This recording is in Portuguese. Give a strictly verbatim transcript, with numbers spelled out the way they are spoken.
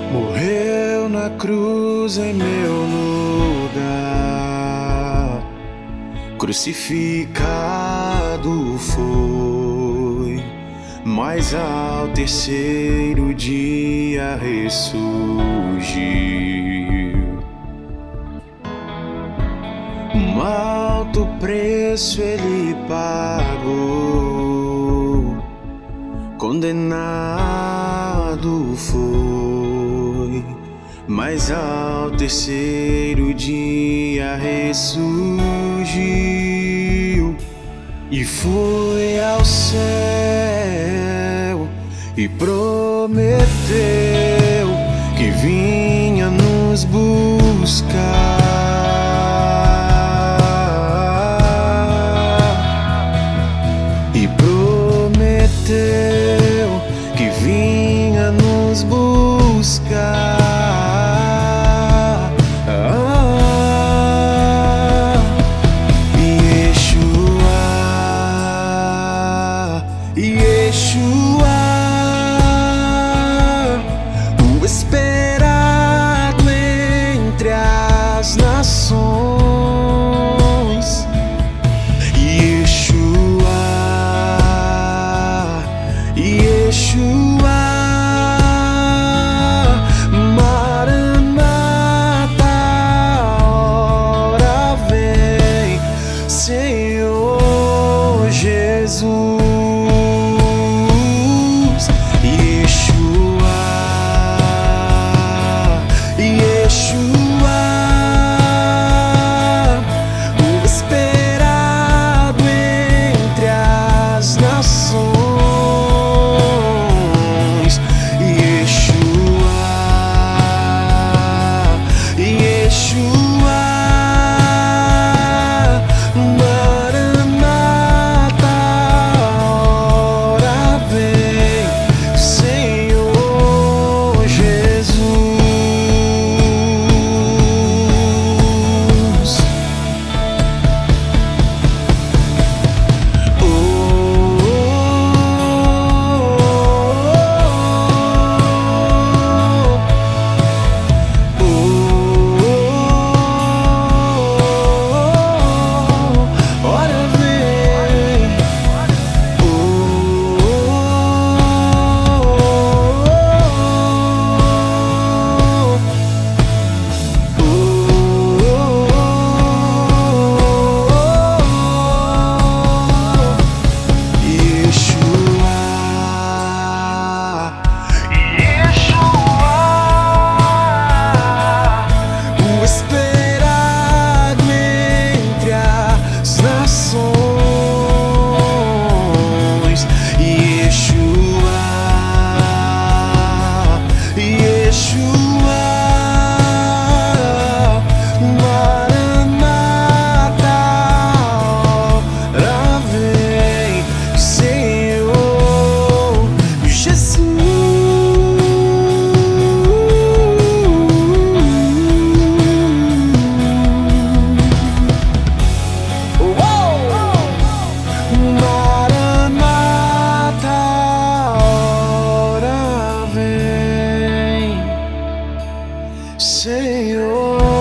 Morreu na cruz em meu lugar, crucificado foi, mas ao terceiro dia ressurgiu. Um alto preço ele pagou, condenado foi, mas ao terceiro dia ressurgiu e foi ao céu e prometeu que vinha nos buscar. E prometeu que vinha nos buscar. Ah, Yeshua, Yeshua, o esperado entre as nações. Yeshua, Yeshua, Maranata, ora vem, Senhor Jesus. Yeshua, Yeshua, o esperado entre as nações. Yeshua, Yeshua, Maranata, ora vem, Senhor Jesus. Oh, oh, oh, ora vem. Oh, Yeshua, Yeshua, o esperado entre as nações. Yeshua, Yeshua, Maranata, ora vem, Senhor Jesus. Maranata, ora vem, Senhor.